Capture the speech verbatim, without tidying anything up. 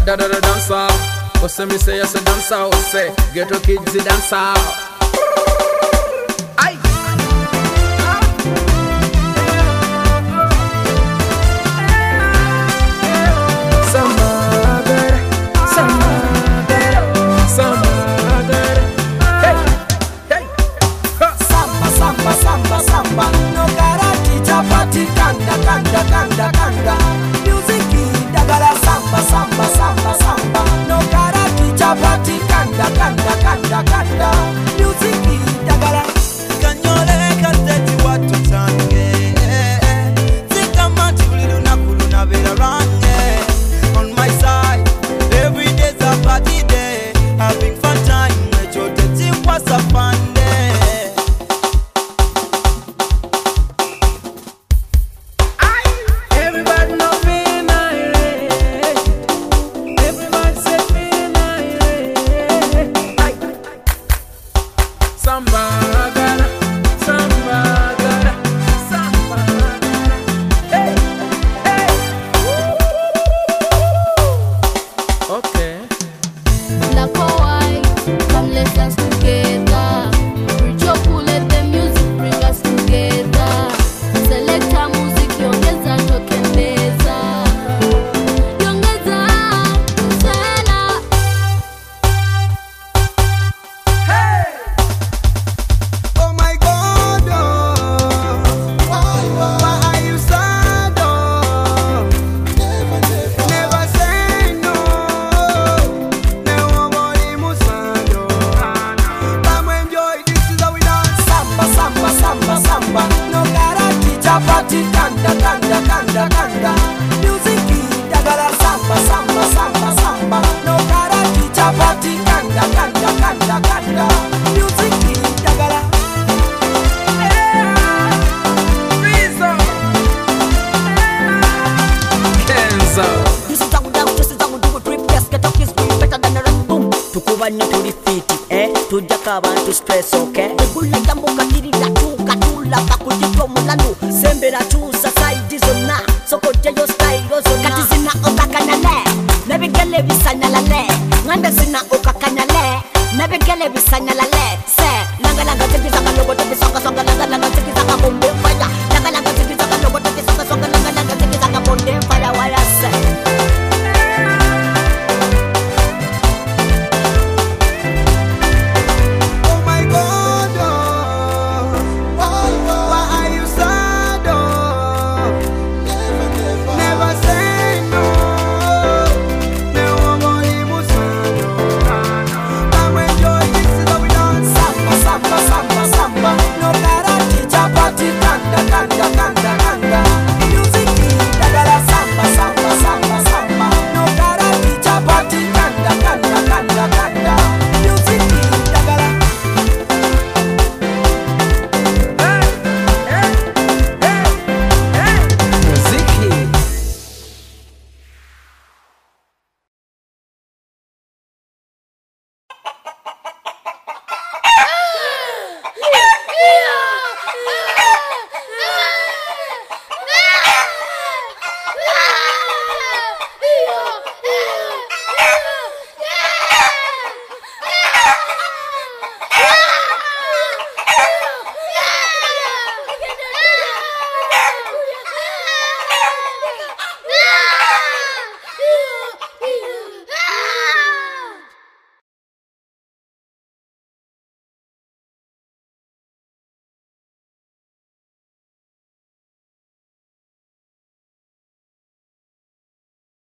da da da dancer. Oh, say me say yes a dancer. Oh, say ghetto kids the dancer. Aye. Samba, samba, no karate, chapati, kanda, kanda, kanda, kanda. Music dagala, samba, samba, samba, samba. No karate, chapati, kanda, kanda, kanda, kanda. Music dagala. Kanyole kateti watu tange. Sika manti uliluna kuluna vera range. On my side, every day's a party day. Having fun time, mechote tiwa sa fun day. Chapati, kanda, kanda, kanda, kanda. Music dagala, samba, samba, samba, samba. No karate, chapati, kanda, kanda, kanda, kanda. Music dagala. Rizzo, Kenzo. This is how we down, this is how we do a drip. Yes, get up his way better than a red boom. Tukuba na tulifiti, eh? Tujaka bantu stress, okay? Ebula jambo katiri la tu, katula bakujito mulanu. Sembera chusa side zona soko jeyo style zona kati zina okakanyale nabigele bisanyala le ngande zina okakanyale nabigele bisanyala le